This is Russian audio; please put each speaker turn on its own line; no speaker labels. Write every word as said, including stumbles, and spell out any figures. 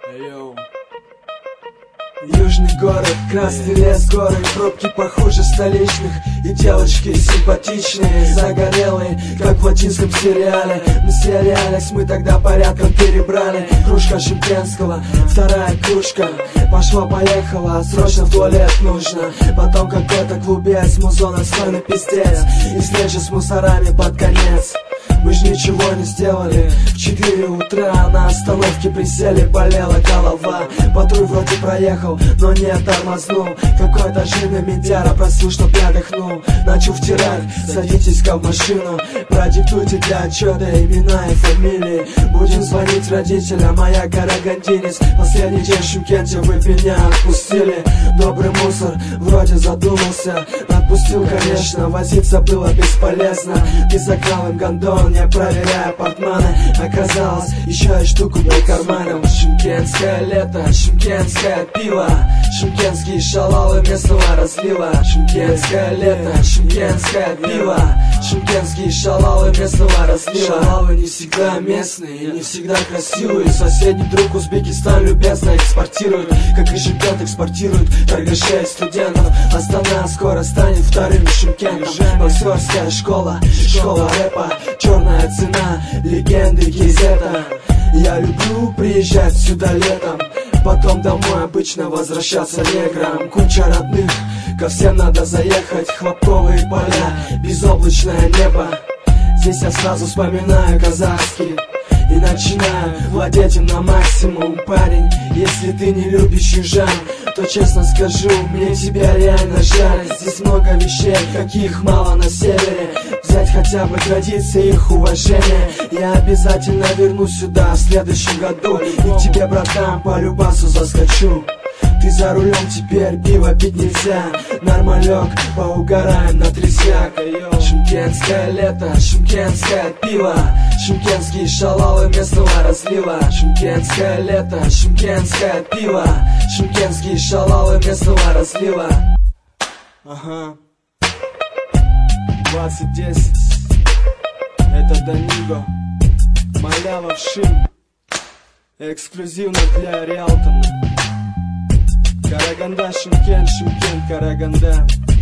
Йоу. Южный город, красный лес, горы, пробки похуже столичных. И девочки симпатичные, загорелые, как в латинском сериале. На сериалях мы тогда порядком перебрали. Кружка шампанского, вторая кружка. Пошла-поехала, срочно в туалет нужно. Потом какой-то клубец, музон отстойный пиздец. И встреча с мусорами под конец. Мы ж ничего не сделали. В четыре утра на остановке присели, болела голова. Патруль вроде проехал, но не тормознул. Какой-то жирный ментяра просил, чтоб я дыхнул. Начал втирать, садитесь-ка в машину. Продиктуйте для отчета имена и фамилии. Будем звонить родителям, а я карагандинец. Последний день в Шымкенте, вы меня отпустили. Добрый мусор, вроде задумался. Отпустил, конечно, возиться было бесполезно. Ты закрал им гондон, не проверяя портманы. Оказалось, еще и штуку под карманом. Шымкентское лето, шымкентское пиво, шымкентские шалалы местного разлива. Шымкентское лето, шымкентское пиво, шымкентские шалалы местного разлива. Шалалы не всегда местные и не всегда красивые. Соседний друг Узбекистан любезно экспортирует, как и Шымкент экспортирует торгашей и студентов. Астана скоро станет вторым Шымкентом. Боксерская школа, школа рэпа, черная цена, легенды Гизета. Я люблю приезжать сюда летом, потом домой обычно возвращаться негром. Куча родных, ко всем надо заехать. Хлопковые поля, безоблачное небо. Здесь я сразу вспоминаю казахский и начинаю владеть им на максимум. Парень, если ты не любишь южан, то честно скажу, мне тебя реально жаль. Здесь много вещей, каких мало на севере. Взять хотя бы традиции, их уважение. Я обязательно вернусь сюда в следующем году и к тебе, братан, по любасу заскочу. Ты за рулем теперь, пиво пить нельзя. Нормалек, поугараем на трясяк. Шымкентское лето, шымкентское пиво, шымкентские шалалы местного разлива. Шымкентское лето, шымкентское пиво, шымкентские шалалы местного разлива. Ага. двадцать десять. Это Даниго, Малявов, Шим. Эксклюзивно для Риалтона. Караганда, Шымкент, Шымкент, Караганда.